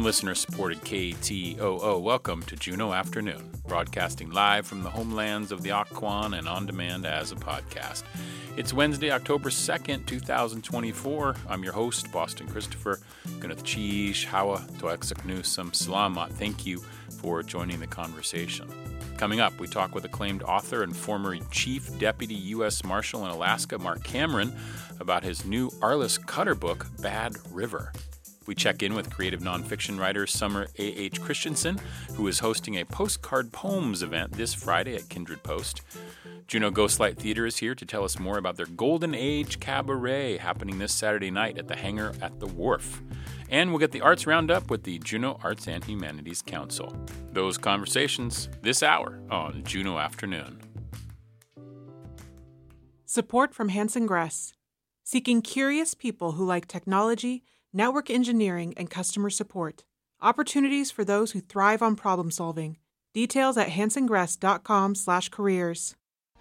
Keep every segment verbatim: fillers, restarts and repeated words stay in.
from listener-supported K T O O. Welcome to Juneau Afternoon, broadcasting live from the homelands of the Occoquan and on demand as a podcast. It's Wednesday, October second, twenty twenty-four. I'm your host, Boston Christopher. Gunath Cheesh, Hawa, Toexak Nusum, Salamat. Thank you for joining the conversation. Coming up, we talk with acclaimed author and former Chief Deputy U S Marshal in Alaska, Mark Cameron, about his new Arliss Cutter book, Bad River. We check in with creative nonfiction writer Summer A H. Christensen, who is hosting a postcard poems event this Friday at Kindred Post. Juneau Ghostlight Theater is here to tell us more about their Golden Age Cabaret happening this Saturday night at the Hangar at the Wharf. And we'll get the arts roundup with the Juneau Arts and Humanities Council. Those conversations this hour on Juneau Afternoon. Support from Hanson Gress, seeking curious people who like technology, network engineering, and customer support. Opportunities for those who thrive on problem solving. Details at hansongress.com slash careers.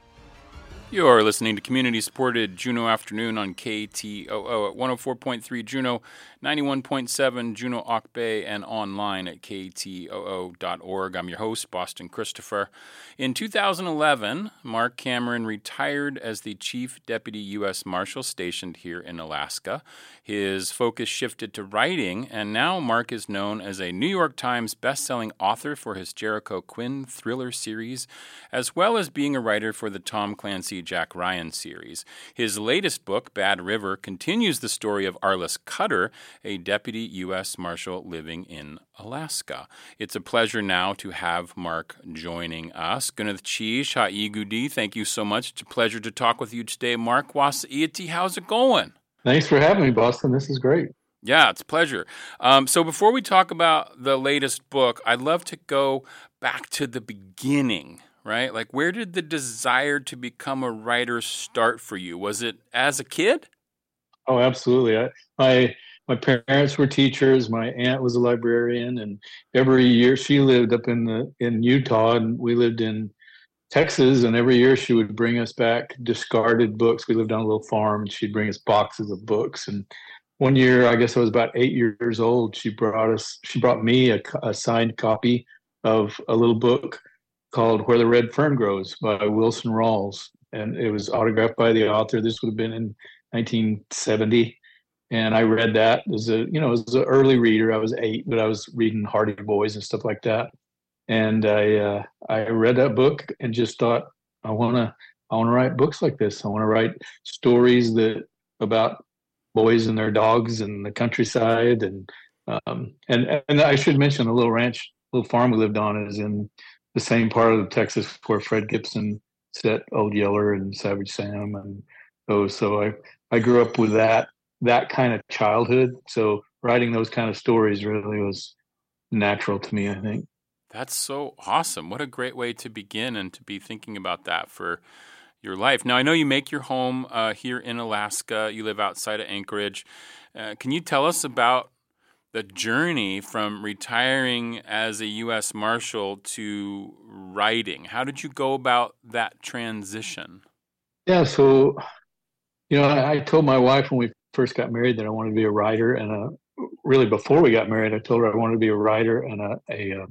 You're listening to community-supported Juneau Afternoon on K T O O at one oh four point three Juneau, ninety-one point seven Juneau Auk Bay, and online at K T O O dot org. I'm your host, Boston Christopher. In two thousand eleven, Mark Cameron retired as the Chief Deputy U S Marshal stationed here in Alaska. His focus shifted to writing, and now Mark is known as a New York Times best-selling author for his Jericho Quinn thriller series, as well as being a writer for the Tom Clancy Jack Ryan series. His latest book, Bad River, continues the story of Arliss Cutter, a deputy U S Marshal living in Alaska. It's a pleasure now to have Mark joining us. Gunath Cheesh, Ha'igudi, thank you so much. It's a pleasure to talk with you today. Mark Wasa'iati, how's it going? Thanks for having me, Boston. This is great. Yeah, it's a pleasure. Um, so before we talk about the latest book, I'd love to go back to the beginning. Right? Like, where did the desire to become a writer start for you? Was it as a kid? Oh, absolutely. I, my my parents were teachers. My aunt was a librarian, and every year she lived up in the in Utah, and we lived in Texas. And every year she would bring us back discarded books. We lived on a little farm, and she'd bring us boxes of books. And one year, I guess I was about eight years old, she brought us. She brought me a, a signed copy of a little book called Where the Red Fern Grows by Wilson Rawls. And it was autographed by the author. This would have been in nineteen seventy. And I read that as a, you know, as an early reader. I was eight, but I was reading Hardy Boys and stuff like that. And I uh, I read that book and just thought, I want to I want to write books like this. I want to write stories that about boys and their dogs and the countryside. And um, and and I should mention the little ranch, little farm we lived on is in the same part of Texas where Fred Gibson set Old Yeller and Savage Sam and those. So I, I grew up with that that kind of childhood. So writing those kind of stories really was natural to me, I think. That's so awesome. What a great way to begin and to be thinking about that for your life. Now, I know you make your home uh, here in Alaska. You live outside of Anchorage. Uh, can you tell us about the journey from retiring as a U S Marshal to writing? How did you go about that transition? Yeah, so, you know, I, I told my wife when we first got married that I wanted to be a writer. And a, really before we got married, I told her I wanted to be a writer and a, a, a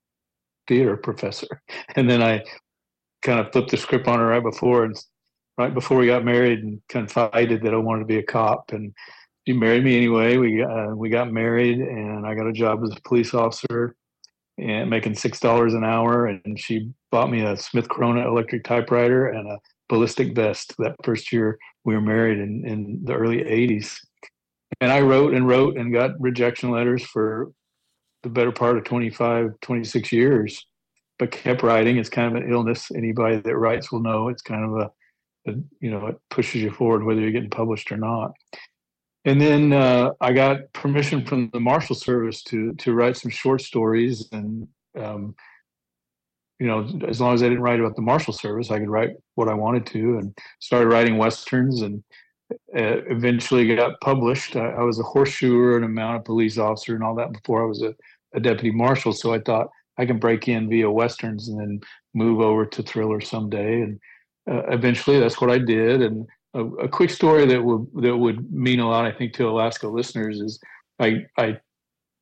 theater professor. And then I kind of flipped the script on her right before, and right before we got married, and confided that I wanted to be a cop. And she married me anyway. We uh, we got married, and I got a job as a police officer, and making six dollars an hour. And she bought me a Smith Corona electric typewriter and a ballistic vest that first year we were married in, in the early eighties. And I wrote and wrote and got rejection letters for the better part of twenty-five, twenty-six years, but kept writing. It's kind of an illness. Anybody that writes will know it's kind of a, a you know, it pushes you forward whether you're getting published or not. And then uh, I got permission from the Marshal Service to to write some short stories. And, um, you know, as long as I didn't write about the Marshal Service, I could write what I wanted to, and started writing Westerns, and uh, eventually got published. I, I was a horseshoer and a mounted police officer and all that before I was a, a deputy marshal. So I thought I can break in via Westerns and then move over to thriller someday. And uh, eventually that's what I did. And A, a quick story that would that would mean a lot, I think, to Alaska listeners is I I I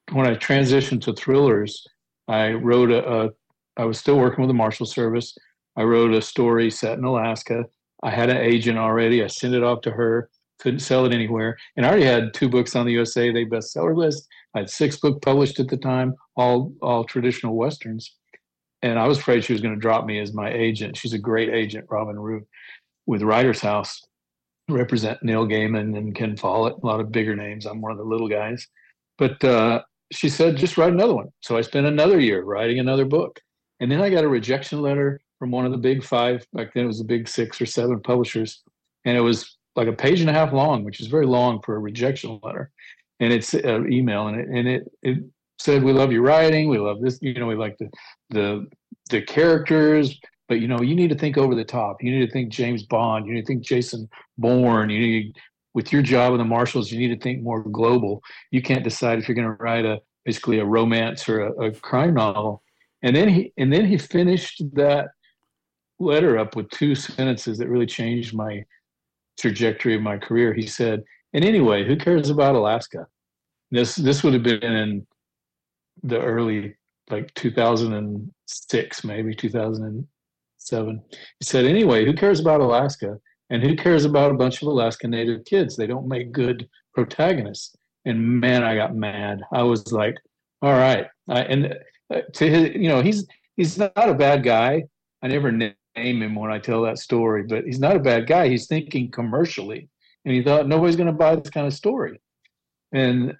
when I transitioned to thrillers, I wrote a, a I was still working with the Marshal Service. I wrote a story set in Alaska. I had an agent already. I sent it off to her. Couldn't sell it anywhere. And I already had two books on the U S A Today bestseller list. I had six books published at the time, all all traditional Westerns. And I was afraid she was going to drop me as my agent. She's a great agent, Robin Rue, with Writer's House, represent Neil Gaiman and Ken Follett, a lot of bigger names. I'm one of the little guys. But uh, she said, just write another one. So I spent another year writing another book. And then I got a rejection letter from one of the big five, back then it was the big six or seven publishers. And it was like a page and a half long, which is very long for a rejection letter. And it's an uh, email, and it, and it, it said, we love your writing. We love this, you know, we like the, the, the characters, but, you know, you need to think over the top. You need to think James Bond. You need to think Jason Bourne. You need, with your job in the Marshals, you need to think more global. You can't decide if you're going to write a, basically a romance or a, a crime novel. And then he, and then he finished that letter up with two sentences that really changed my trajectory of my career. He said, and anyway, who cares about Alaska? This this would have been in the early, like two thousand six, maybe two thousand seven. He said, anyway, who cares about Alaska? And who cares about a bunch of Alaska Native kids? They don't make good protagonists. And man, I got mad. I was like, all right. I, and to his, you know, he's he's not a bad guy. I never name him when I tell that story, but he's not a bad guy. He's thinking commercially, and he thought nobody's going to buy this kind of story. And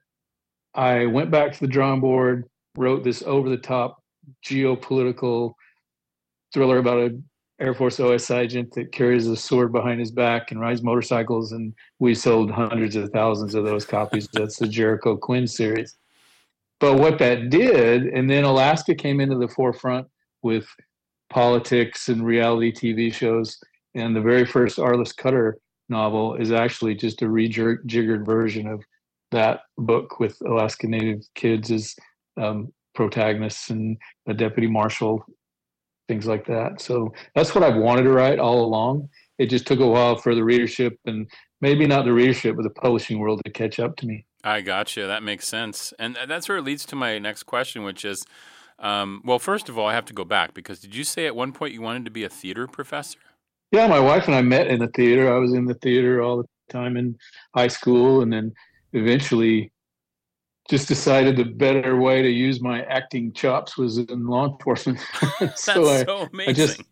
I went back to the drawing board, wrote this over-the-top geopolitical thriller about an Air Force O S agent that carries a sword behind his back and rides motorcycles, and we sold hundreds of thousands of those copies. That's the Jericho Quinn series. But what that did, and then Alaska came into the forefront with politics and reality T V shows. And the very first Arliss Cutter novel is actually just a rejiggered version of that book with Alaska Native kids as um, protagonists and a deputy marshal, things like that. So that's what I've wanted to write all along. It just took a while for the readership, and maybe not the readership, but the publishing world to catch up to me. I gotcha. That makes sense. And that's where it leads to my next question, which is, um, well, first of all, I have to go back, because did you say at one point you wanted to be a theater professor? Yeah, my wife and I met in the theater. I was in the theater all the time in high school, and then eventually just decided the better way to use my acting chops was in law enforcement. That's so, I, so amazing. I just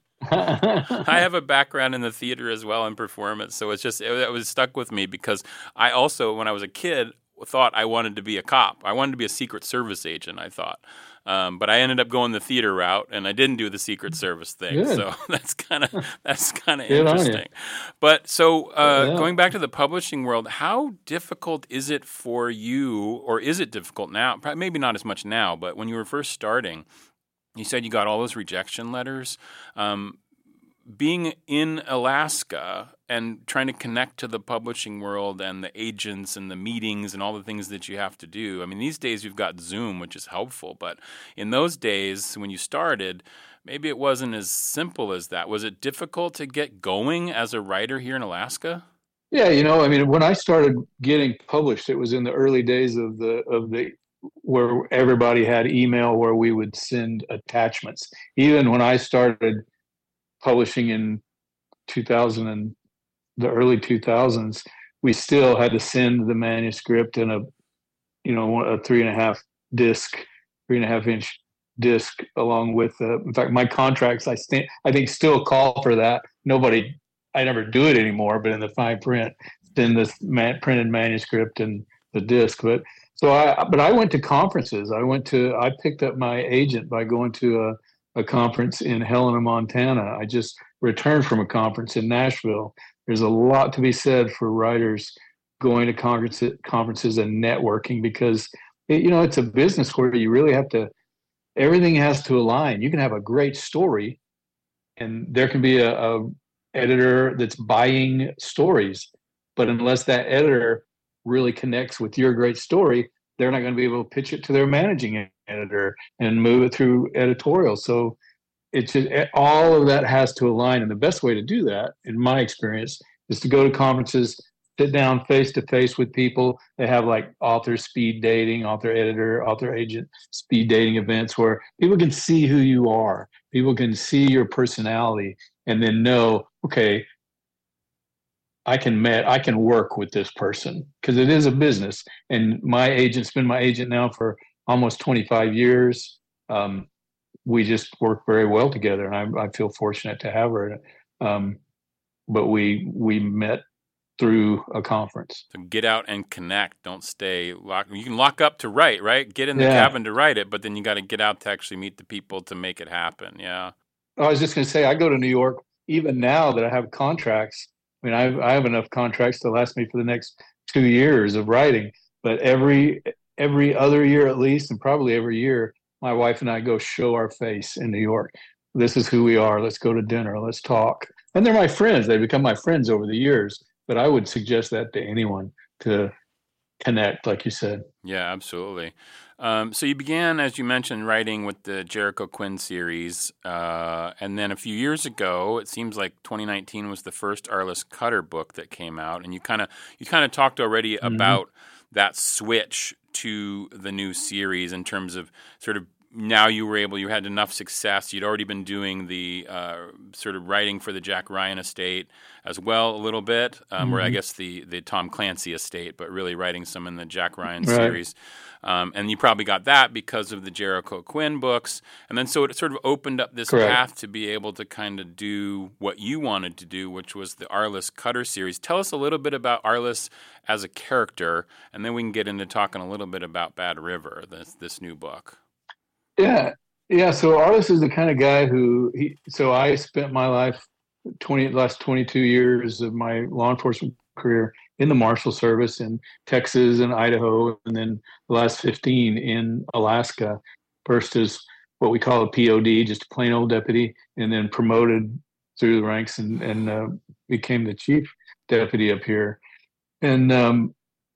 I have a background in the theater as well, in performance, so it's just it, it was stuck with me, because I also, when I was a kid, thought I wanted to be a cop. I wanted to be a Secret Service agent, I thought. Um, but I ended up going the theater route, and I didn't do the Secret Service thing. Good. So that's kind of that's kind of interesting. But so uh, yeah. Going back to the publishing world, how difficult is it for you, or is it difficult now? Maybe not as much now, but when you were first starting, you said you got all those rejection letters. Um, being in Alaska and trying to connect to the publishing world and the agents and the meetings and all the things that you have to do. I mean, these days you've got Zoom, which is helpful. But in those days when you started, maybe it wasn't as simple as that. Was it difficult to get going as a writer here in Alaska? Yeah, you know, I mean, when I started getting published, it was in the early days of the of the where everybody had email where we would send attachments. Even when I started publishing in two thousand and the early two thousands, we still had to send the manuscript in a, you know, a three and a half disc, three and a half inch disc along with, uh, in fact, my contracts, I st- I think still call for that. Nobody, I never do it anymore, but in the fine print, send this man, printed manuscript and the disc. But so I, but I went to conferences. I went to, I picked up my agent by going to a, a conference in Helena, Montana. I just returned from a conference in Nashville. There's a lot to be said for writers going to conferences, conferences and networking, because it, you know, it's a business where you really have to, everything has to align. You can have a great story, and there can be a, a editor that's buying stories, but unless that editor really connects with your great story, they're not going to be able to pitch it to their managing editor and move it through editorial. So it's just, all of that has to align. And the best way to do that, in my experience, is to go to conferences, sit down face to face with people. They have like author speed dating, author editor, author agent speed dating events where people can see who you are. People can see your personality and then know, okay, I can met, I can work with this person because it is a business. And my agent's been my agent now for almost twenty-five years. Um, we just work very well together, and I, I feel fortunate to have her. Um, but we we met through a conference. So get out and connect. Don't stay locked. You can lock up to write, right? Get in the Yeah. cabin to write it, but then you got to get out to actually meet the people to make it happen. Yeah. I was just going to say, I go to New York even now that I have contracts. I mean, I have, I have enough contracts to last me for the next two years of writing. But every every other year at least, and probably every year, my wife and I go show our face in New York. This is who we are. Let's go to dinner. Let's talk. And they're my friends. They become my friends over the years. But I would suggest that to anyone to connect, like you said. Yeah, absolutely. Um, so you began, as you mentioned, writing with the Jericho Quinn series. Uh, and then a few years ago, it seems like twenty nineteen was the first Arliss Cutter book that came out. And you kind of you kind of talked already mm-hmm. about that switch to the new series in terms of sort of now you were able, you had enough success. You'd already been doing the uh, sort of writing for the Jack Ryan estate as well a little bit, um, mm-hmm. or I guess the, the Tom Clancy estate, but really writing some in the Jack Ryan right. series. Um, and you probably got that because of the Jericho Quinn books. And then so it sort of opened up this Correct. path to be able to kind of do what you wanted to do, which was the Arliss Cutter series. Tell us a little bit about Arliss as a character, and then we can get into talking a little bit about Bad River, this this new book. Yeah, yeah. So Arliss is the kind of guy who he. So I spent my life twenty last twenty-two years of my law enforcement career in the Marshal Service in Texas and Idaho, and then the last fifteen in Alaska. First as what we call a P O D, just a plain old deputy, and then promoted through the ranks and and uh, became the chief deputy up here. And um,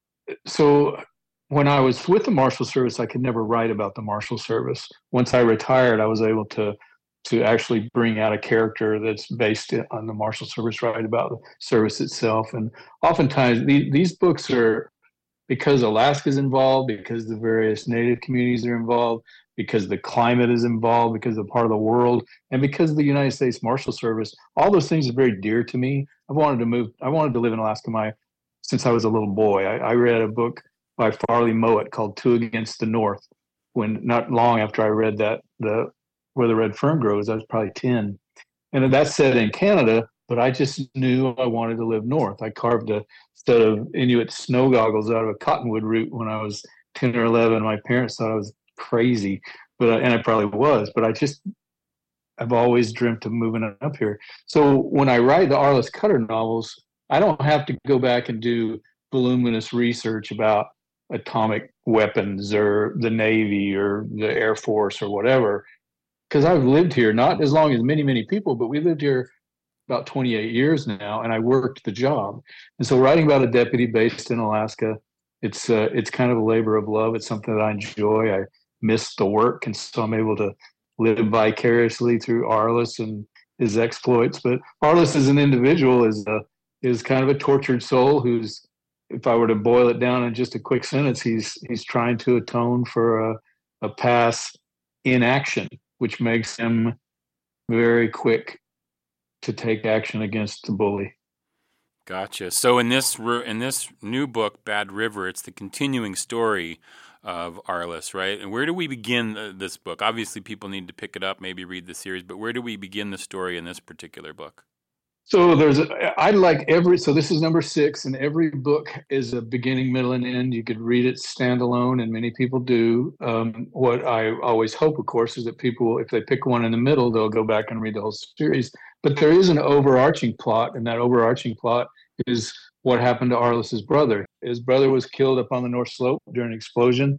so. When I was with the Marshal Service, I could never write about the Marshal Service. Once I retired, I was able to to actually bring out a character that's based on the Marshal Service, write about the service itself. And oftentimes, the, these books are, because Alaska's involved, because the various Native communities are involved, because the climate is involved, because the part of the world, and because the United States Marshal Service, all those things are very dear to me. I wanted to move. I wanted to live in Alaska my since I was a little boy. I, I read a book by Farley Mowat called Two Against the North. When not long after I read that, the Where the Red Fern Grows, I was probably ten. And that's set in Canada, but I just knew I wanted to live north. I carved a set of Inuit snow goggles out of a cottonwood root when I was ten or eleven. My parents thought I was crazy, but and I probably was, but I just, I've always dreamt of moving up here. So when I write the Arliss Cutter novels, I don't have to go back and do voluminous research about atomic weapons or the Navy or the Air Force or whatever, because I've lived here not as long as many, many people, but we lived here about twenty-eight years now, and I worked the job. And so writing about a deputy based in Alaska, it's uh, it's kind of a labor of love. It's something that I enjoy. I miss the work, and so I'm able to live vicariously through Arliss and his exploits. But Arliss as an individual is a, is kind of a tortured soul who's, if I were to boil it down in just a quick sentence, he's he's trying to atone for a, a past inaction, which makes him very quick to take action against the bully. Gotcha. So in this in this new book, Bad River, it's the continuing story of Arliss, right? And where do we begin this book? Obviously, people need to pick it up, maybe read the series, but where do we begin the story in this particular book? So there's, a, I like every, so this is number six, and every book is a beginning, middle, and end. You could read it standalone, and many people do. Um, what I always hope, of course, is that people, if they pick one in the middle, they'll go back and read the whole series. But there is an overarching plot, and that overarching plot is what happened to Arliss's brother. His brother was killed up on the North Slope during an explosion.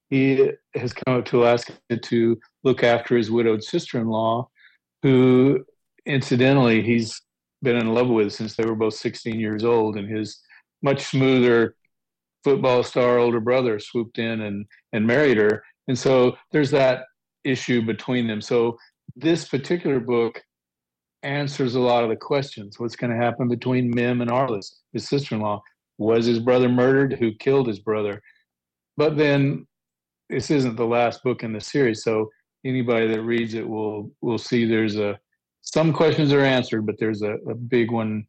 He has come up to Alaska to look after his widowed sister-in-law, who, incidentally, he's been in love with since they were both sixteen years old, and his much smoother football star older brother swooped in and, and married her. And so there's that issue between them. So this particular book answers a lot of the questions. What's going to happen between Mim and Arliss, his sister-in-law? Was his brother murdered? Who killed his brother? But then this isn't the last book in the series, so anybody that reads it will will see there's a some questions are answered, but there's a, a big one,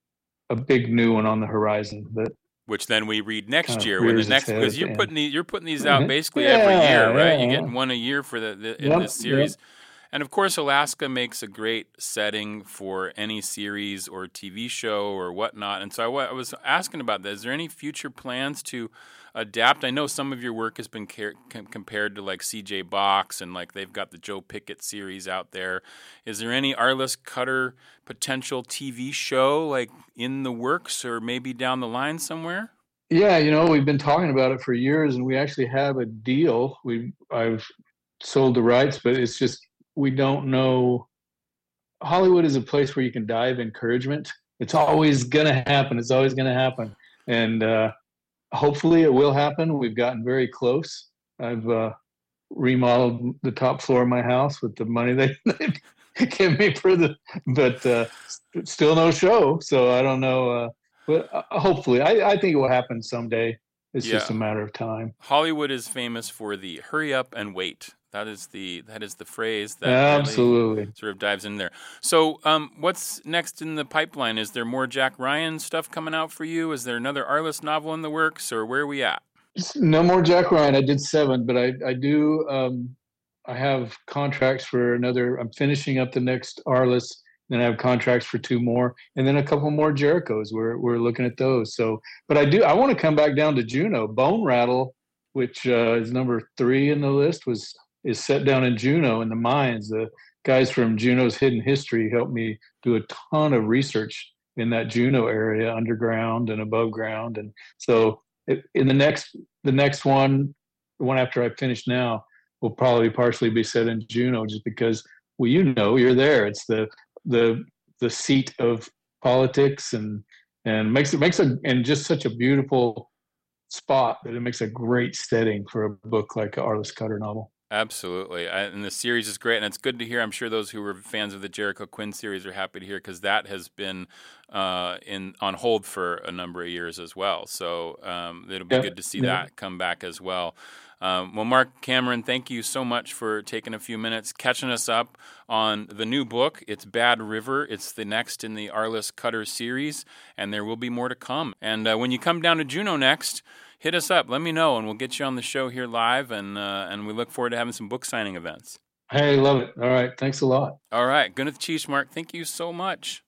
a big new one on the horizon that which then we read next kind of year when the rears next its head because you're and- putting these, you're putting these out basically Yeah, every year, right? yeah, You get yeah. one a year for the, the in Yep, this series. yep. And of course, Alaska makes a great setting for any series or T V show or whatnot. And so I, wa- I was asking about that. Is there any future plans to adapt? I know some of your work has been car- com- compared to like C J Box and like they've got the Joe Pickett series out there. Is there any Arliss Cutter potential T V show like in the works or maybe down the line somewhere? Yeah, you know, we've been talking about it for years, and we actually have a deal. We I've sold the rights, but it's just we don't know. Hollywood is a place where you can die of encouragement. It's always gonna happen. It's always gonna happen, and uh, hopefully it will happen. We've gotten very close. I've uh, remodeled the top floor of my house with the money they, they give me for the, but uh, still no show. So I don't know. Uh, but uh, hopefully, I, I think it will happen someday. It's Yeah. just a matter of time. Hollywood is famous for the hurry up and wait. That is the that is the phrase that really Absolutely. sort of dives in there. So, um, what's next in the pipeline? Is there more Jack Ryan stuff coming out for you? Is there another Arliss novel in the works, or where are we at? No more Jack Ryan. I did seven, but I I do. Um, I have contracts for another. I'm finishing up the next Arliss. Then I have contracts for two more, and then a couple more Jerichos. We're we're looking at those. So, but I do. I want to come back down to Juneau. Bone Rattle, which uh, is number three in the list, was is set down in Juneau in the mines. The guys from Juneau's Hidden History helped me do a ton of research in that Juneau area, underground and above ground, and so it, in the next the next one, the one after I finish now, will probably partially be set in Juneau, just because well, you know, you're there. It's the the the seat of politics, and and makes it makes a and just such a beautiful spot that it makes a great setting for a book like an Arliss Cutter novel. Absolutely, I, and the series is great, and it's good to hear. I'm sure those who were fans of the Jericho Quinn series are happy to hear because that has been uh, in on hold for a number of years as well. So um, it'll be Yeah, good to see yeah. that come back as well. Um, well, Mark Cameron, thank you so much for taking a few minutes, catching us up on the new book. It's Bad River. It's the next in the Arliss Cutter series, and there will be more to come. And uh, when you come down to Juneau next, hit us up. Let me know, and we'll get you on the show here live, and uh, and we look forward to having some book signing events. Hey, love it. All right. Thanks a lot. All right. Gwyneth Chiefs, Mark, thank you so much.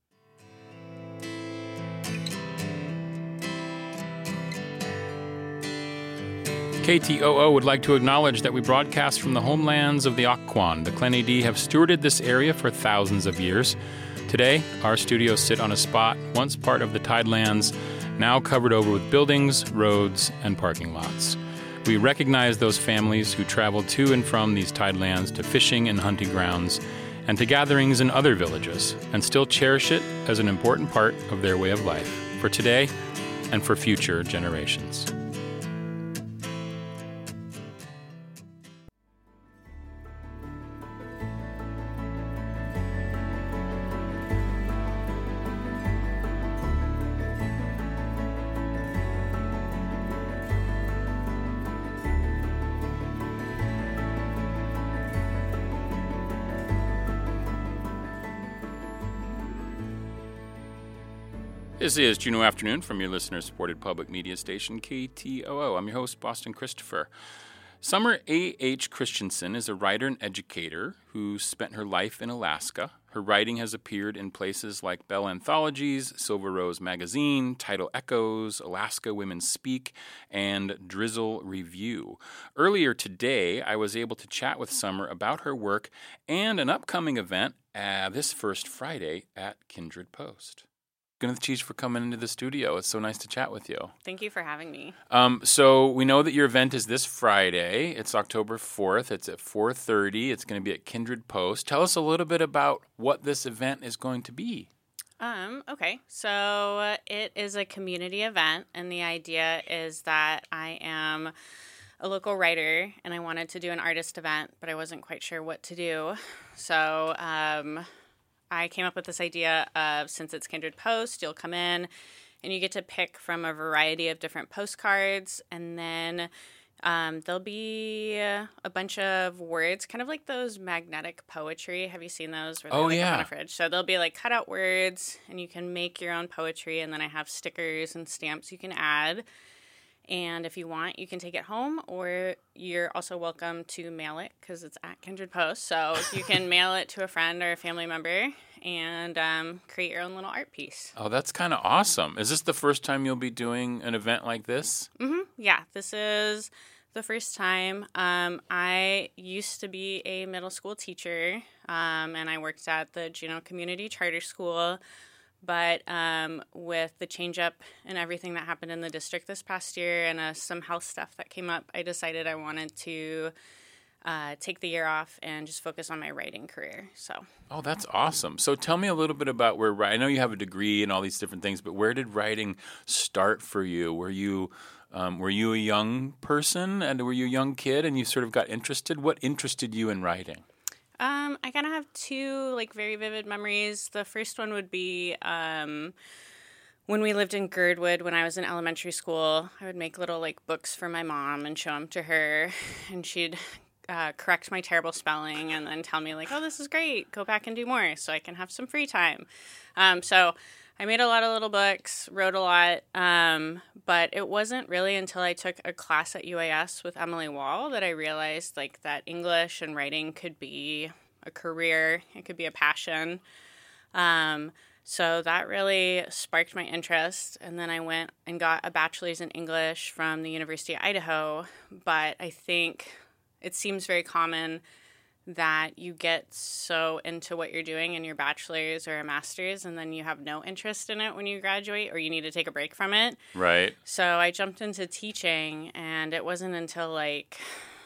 K T O O would like to acknowledge that we broadcast from the homelands of the Occoquan. The Clenny-D have stewarded this area for thousands of years. Today, our studios sit on a spot once part of the Tidelands, now covered over with buildings, roads, and parking lots. We recognize those families who traveled to and from these Tidelands to fishing and hunting grounds and to gatherings in other villages, and still cherish it as an important part of their way of life, for today and for future generations. This is Juneau Afternoon from your listener-supported public media station, K T O O. I'm your host, Boston Christopher. Summer A H. Christensen is a writer and educator who spent her life in Alaska. Her writing has appeared in places like Bell Anthologies, Silver Rose Magazine, Tidal Echoes, Alaska Women Speak, and Drizzle Review. Earlier today, I was able to chat with Summer about her work and an upcoming event uh, this first Friday at Kindred Post. Gwyneth Chiefs for coming into the studio. It's so nice to chat with you. Thank you for having me. Um, so we know that your event is this Friday. It's October fourth. It's at four thirty. It's going to be at Kindred Post. Tell us a little bit about what this event is going to be. Um, okay, so uh, it is a community event, and the idea is that I am a local writer, and I wanted to do an artist event, but I wasn't quite sure what to do. So um, I came up with this idea of, since it's Kindred Post, you'll come in, and you get to pick from a variety of different postcards, and then um, there'll be a bunch of words, kind of like those magnetic poetry. Have you seen those? Where they're Oh, like yeah. up on a fridge. So there'll be like cutout words, and you can make your own poetry, and then I have stickers and stamps you can add. And if you want, you can take it home, or you're also welcome to mail it because it's at Kindred Post. So you can mail it to a friend or a family member and um, create your own little art piece. Oh, that's kind of awesome. Is this the first time you'll be doing an event like this? Mm-hmm. Yeah, this is the first time. Um, I used to be a middle school teacher, um, and I worked at the Juneau Community Charter School. But um, with the change up and everything that happened in the district this past year and uh, some health stuff that came up, I decided I wanted to uh, take the year off and just focus on my writing career. So, Oh, that's awesome. So tell me a little bit about where, I know you have a degree and all these different things, but where did writing start for you? Were you um, were you a young person and were you a young kid and you sort of got interested? What interested you in writing? Um, I kind of have two, like, very vivid memories. The first one would be um, when we lived in Girdwood when I was in elementary school. I would make little, like, books for my mom and show them to her, and she'd uh, correct my terrible spelling and then tell me, like, oh, this is great. Go back and do more so I can have some free time. Um, so I made a lot of little books, wrote a lot, um, but it wasn't really until I took a class at U A S with Emily Wall that I realized, like, that English and writing could be a career. It could be a passion. Um, so that really sparked my interest, and then I went and got a bachelor's in English from the University of Idaho, but I think it seems very common that you get so into what you're doing in your bachelor's or a master's and then you have no interest in it when you graduate or you need to take a break from it. Right. So I jumped into teaching, and it wasn't until like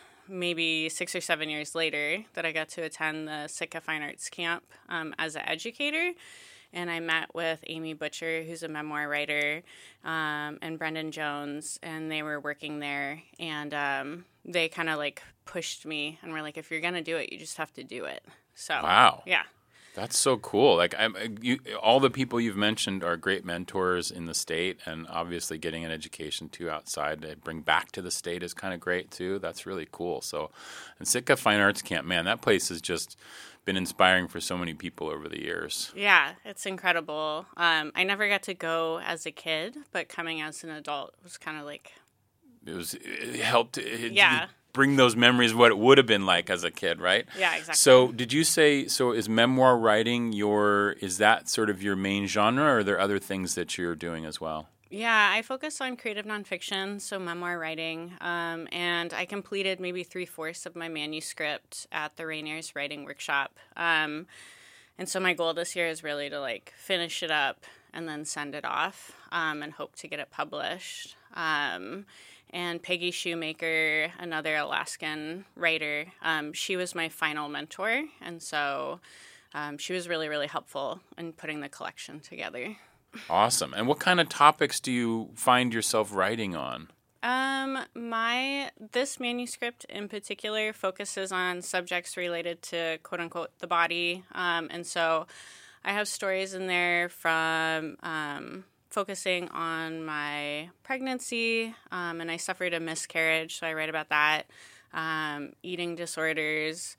maybe six or seven years later that I got to attend the Sitka Fine Arts Camp um, as an educator. And I met with Amy Butcher, who's a memoir writer, um, and Brendan Jones, and they were working there. And um, they kind of like pushed me and were like, if you're going to do it, you just have to do it. So, Wow. Yeah. That's so cool. Like, I'm, you, all the people you've mentioned are great mentors in the state, and obviously getting an education too outside to bring back to the state is kind of great too. That's really cool. So, and Sitka Fine Arts Camp, man, that place has just been inspiring for so many people over the years. Yeah, it's incredible. Um, I never got to go as a kid, but coming as an adult was kind of like, It was it helped. It, Yeah. Bring those memories of what it would have been like as a kid, right? Yeah, exactly. So did you say, so is memoir writing your, is that sort of your main genre, or are there other things that you're doing as well? Yeah, I focus on creative nonfiction, so memoir writing, um, and I completed maybe three-fourths of my manuscript at the Rainiers Writing Workshop. Um, and so my goal this year is really to, like, finish it up and then send it off um, and hope to get it published. Um And Peggy Shoemaker, another Alaskan writer, um, she was my final mentor. And so um, she was really, really helpful in putting the collection together. Awesome. And what kind of topics do you find yourself writing on? Um, my, this manuscript in particular focuses on subjects related to, quote unquote, the body. Um, and so I have stories in there from, um, focusing on my pregnancy, um, and I suffered a miscarriage, so I write about that, um, eating disorders.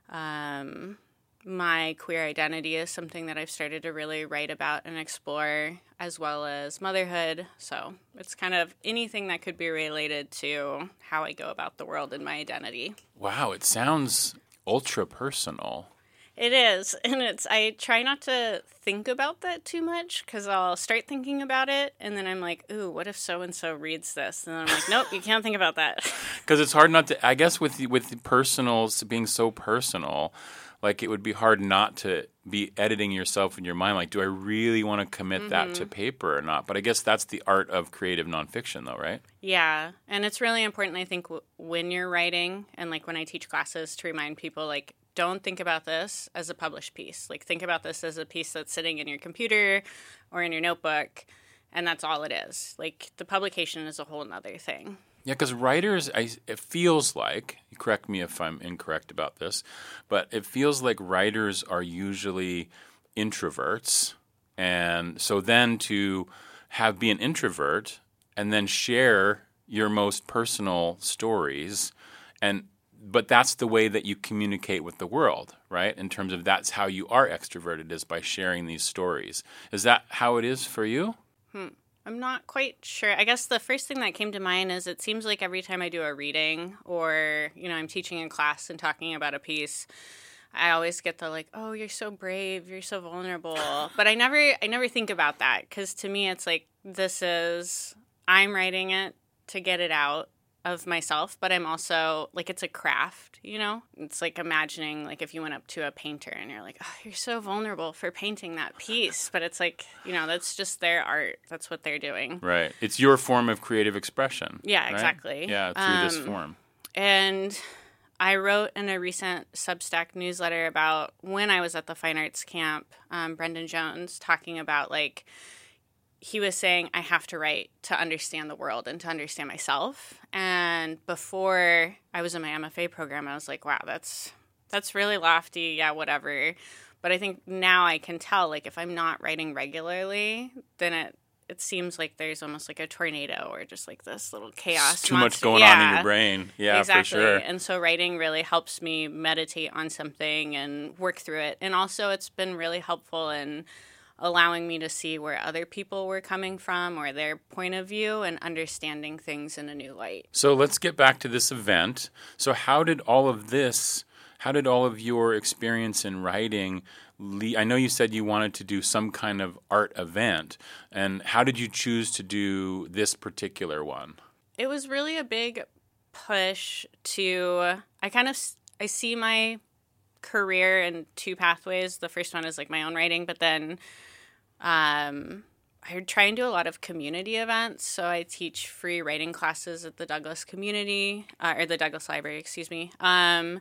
Um, my queer identity is something that I've started to really write about and explore, as well as motherhood. So it's kind of anything that could be related to how I go about the world and my identity. Wow, it sounds ultra personal. It is, and it's, I try not to think about that too much, because I'll start thinking about it, and then I'm like, ooh, what if so-and-so reads this? And then I'm like, nope, you can't think about that. Because it's hard not to, I guess with the, with the personals being so personal, like it would be hard not to be editing yourself in your mind, like, do I really want to commit mm-hmm. that to paper or not? But I guess that's the art of creative nonfiction, though, right? Yeah, and it's really important, I think, w- when you're writing, and like when I teach classes, to remind people, like, don't think about this as a published piece. Like, think about this as a piece that's sitting in your computer or in your notebook, and that's all it is. Like, the publication is a whole nother thing. Yeah, because writers, I, it feels like, correct me if I'm incorrect about this, but it feels like writers are usually introverts. And so then to have be an introvert and then share your most personal stories, and but that's the way that you communicate with the world, right? In terms of that's how you are extroverted, is by sharing these stories. Is that how it is for you? Hmm. I'm not quite sure. I guess the first thing that came to mind is it seems like every time I do a reading or, you know, I'm teaching in class and talking about a piece, I always get the like, oh, you're so brave, you're so vulnerable. But I never I never think about that, because to me it's like, this is, I'm writing it to get it out of myself, but I'm also, like, it's a craft, you know? It's like imagining, like, if you went up to a painter and you're like, oh, you're so vulnerable for painting that piece. But it's like, you know, that's just their art. That's what they're doing. Right. It's your form of creative expression. Yeah, right? exactly. Yeah, through um, this form. And I wrote in a recent Substack newsletter about when I was at the Fine Arts Camp, um, Brendan Jones, talking about, like, he was saying, I have to write to understand the world and to understand myself. And before I was in my M F A program, I was like, wow, that's that's really lofty. Yeah, whatever. But I think now I can tell, like, if I'm not writing regularly, then it it seems like there's almost like a tornado or just like this little chaos. It's too monster. much going yeah. on in your brain. Yeah, exactly. for sure. And so writing really helps me meditate on something and work through it. And also it's been really helpful in allowing me to see where other people were coming from or their point of view and understanding things in a new light. So let's get back to this event. So how did all of this, how did all of your experience in writing lead? I know you said you wanted to do some kind of art event, and how did you choose to do this particular one? It was really a big push to, I kind of, I see my career in two pathways. The first one is like my own writing, but then um, I try and do a lot of community events. So I teach free writing classes at the Douglas community, uh, or the Douglas Library, excuse me. Um,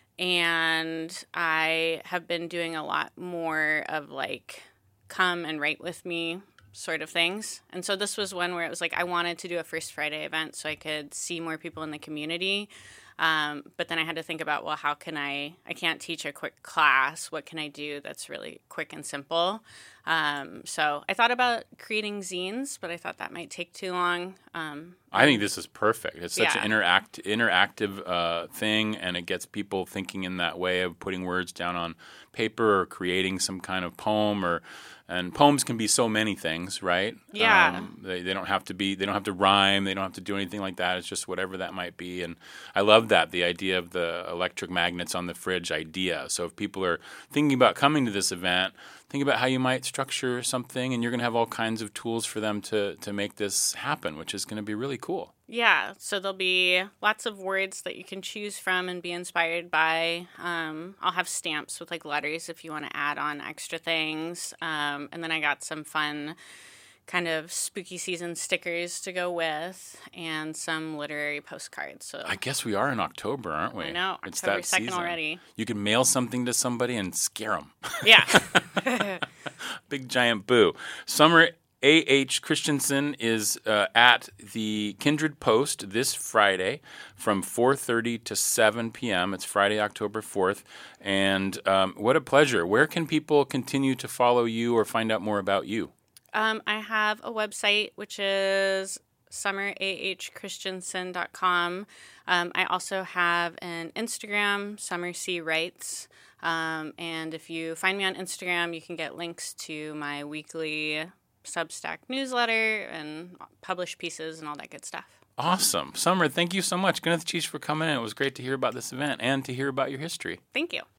and I have been doing a lot more of like come and write with me sort of things. And so this was one where it was like I wanted to do a First Friday event so I could see more people in the community. Um, but then I had to think about, well, how can I, I can't teach a quick class. What can I do that's really quick and simple? Um, so I thought about creating zines, but I thought that might take too long. Um, I think this is perfect. It's such yeah. an interact, interactive uh, thing, and it gets people thinking in that way of putting words down on paper or creating some kind of poem. Or and poems can be so many things, right? Yeah. Um, they they don't have to be. They don't have to rhyme. They don't have to do anything like that. It's just whatever that might be. And I love that, the idea of the electric magnets on the fridge idea. So if people are thinking about coming to this event, think about how you might structure something, and you're going to have all kinds of tools for them to, to make this happen, which is going to be really cool. Yeah, so there'll be lots of words that you can choose from and be inspired by. Um, I'll have stamps with like letters if you want to add on extra things. Um, and then I got some fun kind of spooky season stickers to go with and some literary postcards. So I guess we are in October, aren't we? I know, it's October that second season. already. You can mail something to somebody and scare them. Yeah. Big giant boo. Summer A H. Christensen is uh, at the Kindred Post this Friday from four thirty to seven p.m. It's Friday, October fourth. And um, what a pleasure. Where can people continue to follow you or find out more about you? Um, I have a website, which is summer a h christensen dot com. Um, I also have an Instagram, Summer C Writes. Um, and if you find me on Instagram, you can get links to my weekly Substack newsletter and published pieces and all that good stuff. Awesome. Summer, thank you so much. Gwyneth Cheesh for coming in. It was great to hear about this event and to hear about your history. Thank you.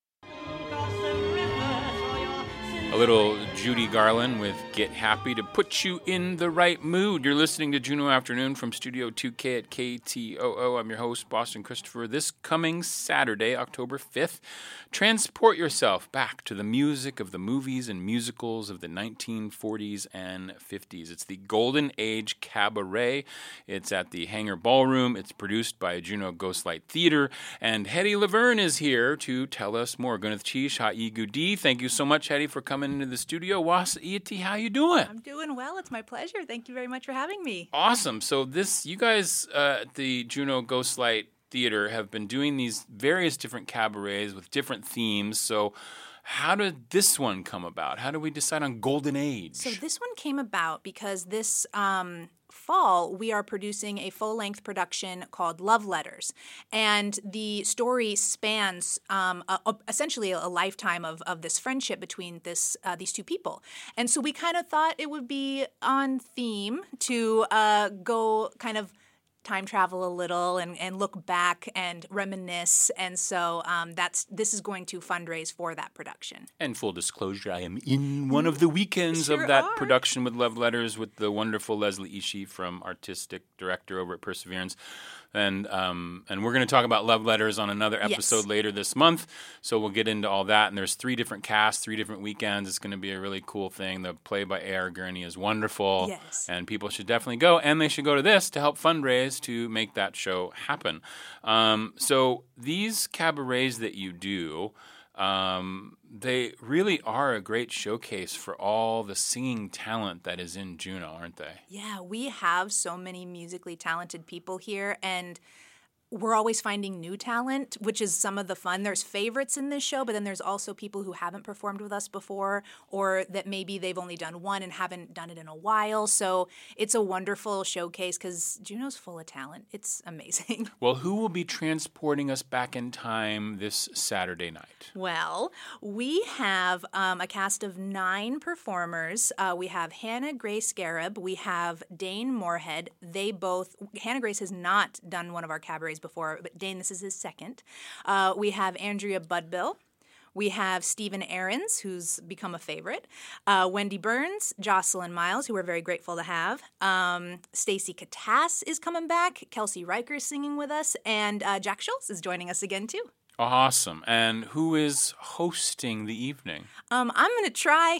A little Judy Garland with Get Happy to put you in the right mood. You're listening to Juno Afternoon from Studio two K at K T O O. I'm your host, Boston Christopher. This coming Saturday, October fifth, transport yourself back to the music of the movies and musicals of the nineteen forties and fifties. It's the Golden Age Cabaret. It's at the Hangar Ballroom. It's produced by Juno Ghostlight Theater. And Hetty Laverne is here to tell us more. Gwyneth Cheesh, Ha-E-Gu-Dee. Thank you so much, Hetty, for coming into the studio. Was-Iati, how you doing? I'm doing well. It's my pleasure. Thank you very much for having me. Awesome. So this, you guys uh, at the Juno Ghostlight Theater have been doing these various different cabarets with different themes. So How did this one come about? How did we decide on Golden Age? So this one came about because this um, fall we are producing a full-length production called Love Letters, and the story spans um, a, a, essentially a lifetime of, of this friendship between this uh, these two people. And so we kind of thought it would be on theme to uh, go kind of time travel a little and, and look back and reminisce. And so um, that's this is going to fundraise for that production. And full disclosure, I am in one of the weekends Sure of that are. production with Love Letters with the wonderful Leslie Ishii from Artistic Director over at Perseverance. And um, and we're going to talk about Love Letters on another episode Yes. later this month. So we'll get into all that. And there's three different casts, three different weekends. It's going to be a really cool thing. The play by A R. Gurney is wonderful. Yes. And people should definitely go. And they should go to this to help fundraise to make that show happen. Um, so these cabarets that you do, um, they really are a great showcase for all the singing talent that is in Juneau, aren't they? Yeah, we have so many musically talented people here, and we're always finding new talent, which is some of the fun. There's favorites in this show, but then there's also people who haven't performed with us before, or that maybe they've only done one and haven't done it in a while. So it's a wonderful showcase because Juneau's full of talent. It's amazing. Well, who will be transporting us back in time this Saturday night? Well, we have um, a cast of nine performers. Uh, we have Hannah Grace Garib. We have Dane Moorhead. They both, Hannah Grace has not done one of our cabarets before, but Dane, this is his second. Uh, we have Andrea Budbill. We have Stephen Aarons, who's become a favorite. Uh, Wendy Burns, Jocelyn Miles, who we're very grateful to have. Um, Stacy Katass is coming back. Kelsey Riker is singing with us. And uh, Jack Schultz is joining us again, too. Awesome. And who is hosting the evening? Um, I'm going to try.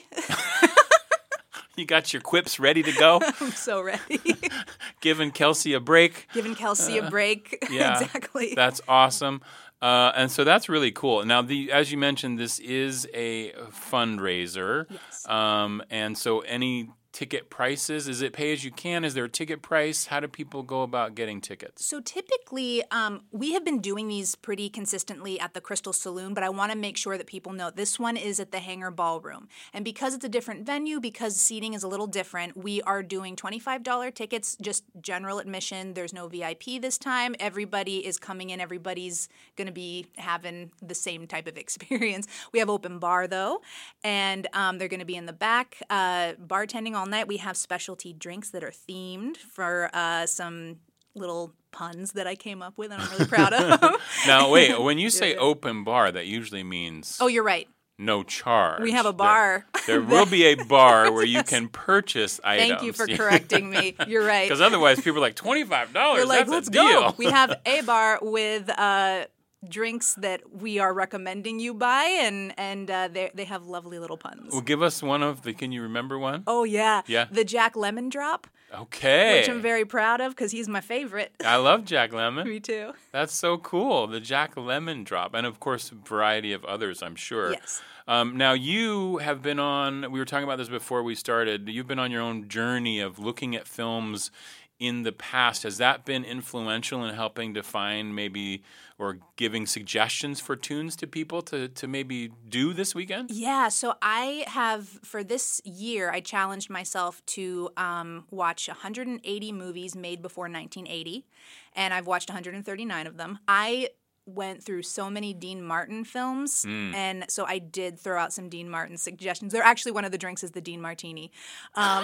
You got your quips ready to go? I'm so ready. Giving Kelsey a break. Giving Kelsey a break. Yeah, Exactly. That's awesome. Uh, and so that's really cool. Now, the as you mentioned, this is a fundraiser. Yes. Um, and so any ticket prices, is it pay as you can? Is there a ticket price? How do people go about getting tickets? So typically, um, we have been doing these pretty consistently at the Crystal Saloon, but I want to make sure that people know this one is at the Hangar Ballroom. And because it's a different venue, because seating is a little different, we are doing twenty-five dollars tickets, just general admission. There's no V I P this time. Everybody is coming in. Everybody's going to be having the same type of experience. We have open bar, though, and um, they're going to be in the back uh, bartending all night. We have specialty drinks that are themed for uh, some little puns that I came up with and I'm really proud of. Now, wait, when you say open bar, that usually means Oh, you're right. no charge. We have a bar. There, there will be a bar where you can purchase items. Thank you for correcting me. You're right. Because otherwise people are like, twenty-five dollars, We're like, that's let's a deal. go. We have a bar with uh, drinks that we are recommending you buy, and and uh, they they have lovely little puns. Well, give us one of the, can you remember one? Oh, yeah. Yeah. The Jack Lemon Drop, Okay. which I'm very proud of because he's my favorite. I love Jack Lemon. Me too. That's so cool. The Jack Lemon Drop. And, of course, a variety of others, I'm sure. Yes. Um, now, you have been on, we were talking about this before we started, you've been on your own journey of looking at films in the past. Has that been influential in helping to find maybe or giving suggestions for tunes to people to, to maybe do this weekend? Yeah, so I have, for this year, I challenged myself to um, watch one hundred eighty movies made before nineteen eighty, and I've watched one hundred thirty-nine of them. I went through so many Dean Martin films, Mm. and so I did throw out some Dean Martin suggestions. They're actually, one of the drinks is the Dean Martini. Um,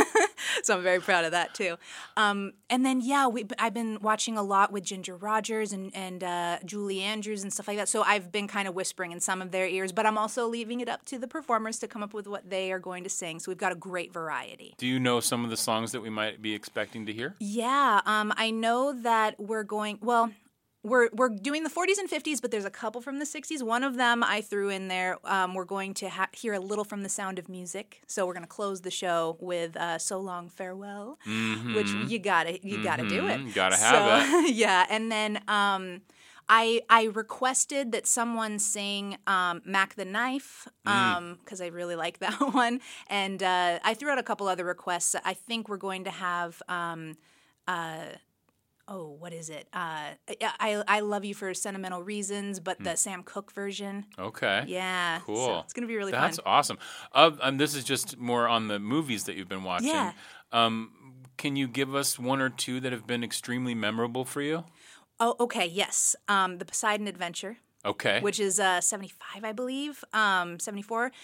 so I'm very proud of that, too. Um, and then, yeah, we, I've been watching a lot with Ginger Rogers and, and uh, Julie Andrews and stuff like that. So I've been kind of whispering in some of their ears, but I'm also leaving it up to the performers to come up with what they are going to sing. So we've got a great variety. Do you know some of the songs that we might be expecting to hear? Yeah, um, I know that we're going, well, We're we're doing the forties and fifties, but there's a couple from the sixties. One of them I threw in there. Um, we're going to ha- hear a little from The Sound of Music. So we're going to close the show with uh, "So Long Farewell," Mm-hmm. which you gotta you gotta do it. Mhm. Gotta have so, it. Yeah, and then um, I I requested that someone sing um, "Mac the Knife" because Mm. I really like that one, and uh, I threw out a couple other requests. I think we're going to have. Um, uh, oh, what is it? Uh, I I Love You for Sentimental Reasons, but the Sam Cooke version. Okay. Yeah. Cool. So it's going to be really That's fun. awesome. Uh, and this is just more on the movies that you've been watching. Yeah. Um, can you give us one or two that have been extremely memorable for you? Oh, okay, yes. Um, the Poseidon Adventure. Okay. Which is uh, seventy-five, I believe, um, seventy-four.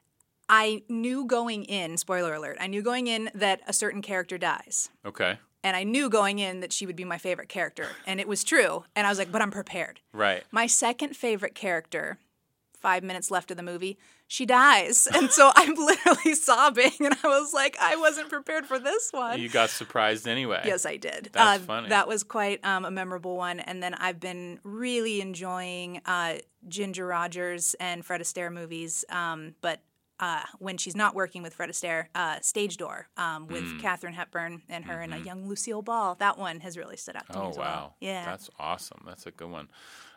I knew going in, spoiler alert, I knew going in that a certain character dies. Okay. And I knew going in that she would be my favorite character. And it was true. And I was like, but I'm prepared. Right. My second favorite character, five minutes left of the movie, she dies. And so I'm literally sobbing. And I was like, I wasn't prepared for this one. You got surprised anyway. Yes, I did. That's uh, funny. That was quite um, a memorable one. And then I've been really enjoying uh, Ginger Rogers and Fred Astaire movies. Um, but Uh, when she's not working with Fred Astaire, uh, Stage Door um, with Mm. Katharine Hepburn and her Mm-hmm. and a young Lucille Ball. That one has really stood out to me Oh as wow. well. Yeah. That's awesome. That's a good one.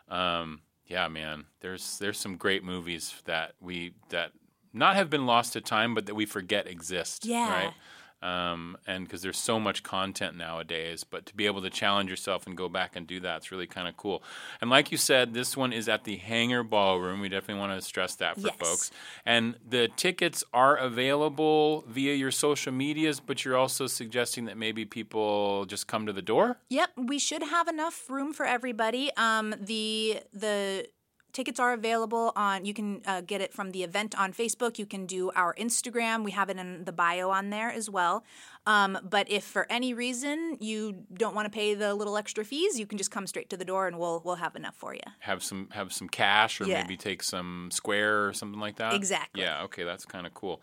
Um, yeah, man. There's there's some great movies that we that not have been lost to time, but that we forget exist. Yeah. Right. Um, and because there's so much content nowadays, but to be able to challenge yourself and go back and do that, it's really kind of cool. And like you said, this one is at the Hangar Ballroom. We definitely want to stress that for Yes. folks. And the tickets are available via your social medias, but you're also suggesting that maybe people just come to the door? Yep, we should have enough room for everybody. Um, the the tickets are available on. You can uh, get it from the event on Facebook. You can do our Instagram. We have it in the bio on there as well. Um, but if for any reason you don't want to pay the little extra fees, you can just come straight to the door, and we'll we'll have enough for you. Have some have some cash, or Yeah. maybe take some Square or something like that. Exactly. Yeah. Okay, that's kind of cool.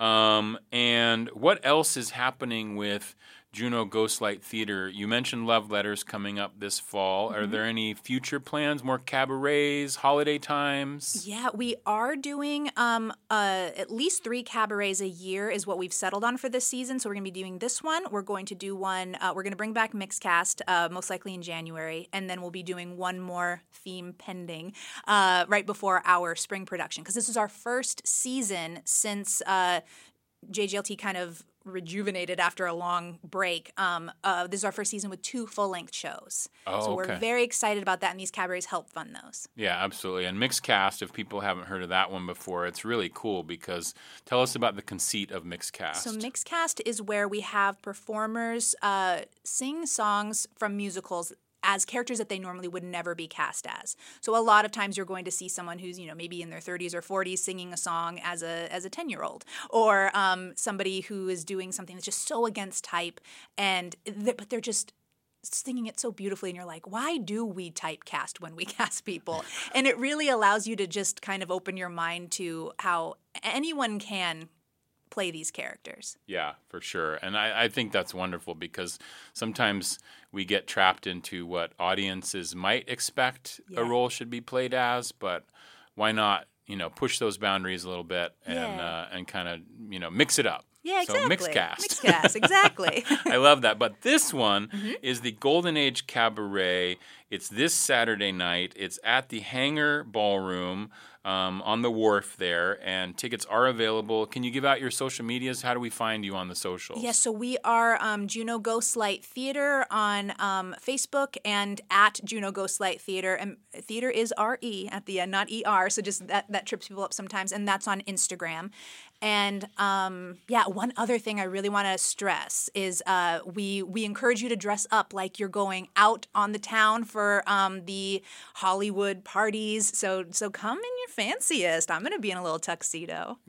Um, and what else is happening with Juneau Ghostlight Theater? You mentioned Love Letters coming up this fall. Mm-hmm. Are there any future plans? More cabarets, holiday times? Yeah, we are doing um, uh, at least three cabarets a year is what we've settled on for this season. So we're going to be doing this one. We're going to do one. Uh, we're going to bring back Mixcast, uh, most likely in January, and then we'll be doing one more theme pending uh, right before our spring production, because this is our first season since uh, J G L T kind of rejuvenated after a long break. Um, uh, this is our first season with two full-length shows. Oh, so okay. we're very excited about that, and these cabarets help fund those. Yeah, absolutely. And Mixcast, if people haven't heard of that one before, it's really cool because tell us about the conceit of Mixcast. So Mixcast is where we have performers uh, sing songs from musicals as characters that they normally would never be cast as. So a lot of times you're going to see someone who's, you know, maybe in their thirties or forties singing a song as a as a ten-year-old, or um, somebody who is doing something that's just so against type, and they're, but they're just singing it so beautifully, and you're like, why do we typecast when we cast people? And it really allows you to just kind of open your mind to how anyone can play these characters. Yeah, for sure. And I, I think that's wonderful because sometimes we get trapped into what audiences might expect Yeah. a role should be played as, but why not, you know, push those boundaries a little bit and Yeah. uh, and kind of, you know, mix it up. Yeah, exactly. So Mixcast. Mixcast, exactly. I love that. But this one Mm-hmm. is the Golden Age Cabaret. It's this Saturday night. It's at the Hangar Ballroom um, on the wharf there, and tickets are available. Can you give out your social medias? How do we find you on the socials? Yes, so we are um, Juneau Ghostlight Theater on um, Facebook and at Juneau Ghostlight Theater. And theater is R E at the end, not E R. So just that, that trips people up sometimes. And that's on Instagram. And um, yeah, one other thing I really want to stress is uh, we we encourage you to dress up like you're going out on the town for um, the Hollywood parties. So so come in your fanciest. I'm going to be in a little tuxedo.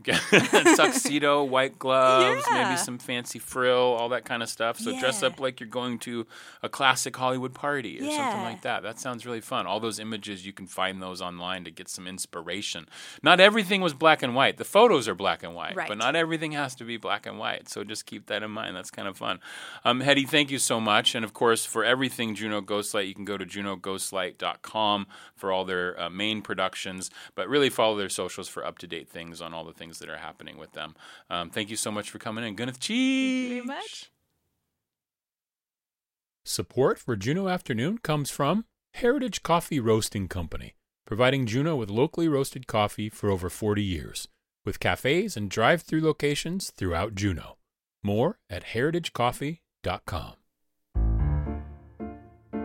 Tuxedo, white gloves, Yeah. maybe some fancy frill, all that kind of stuff. So dress Yeah. up like you're going to a classic Hollywood party or something Yeah. like that. That sounds really fun. All those images, you can find those online to get some inspiration. Not everything was black and white. The photos are black and white. Right. But not everything has to be black and white. So just keep that in mind. That's kind of fun. Um, Hetty, thank you so much. And of course, for everything Juneau Ghostlight, you can go to juneau ghostlight dot com for all their uh, main productions. But really follow their socials for up-to-date things on all the things that are happening with them. Um, thank you so much for coming in. Gwyneth Cheese. Very much. Support for Juneau Afternoon comes from Heritage Coffee Roasting Company, providing Juneau with locally roasted coffee for over forty years. With cafes and drive-through locations throughout Juneau. More at heritage coffee dot com.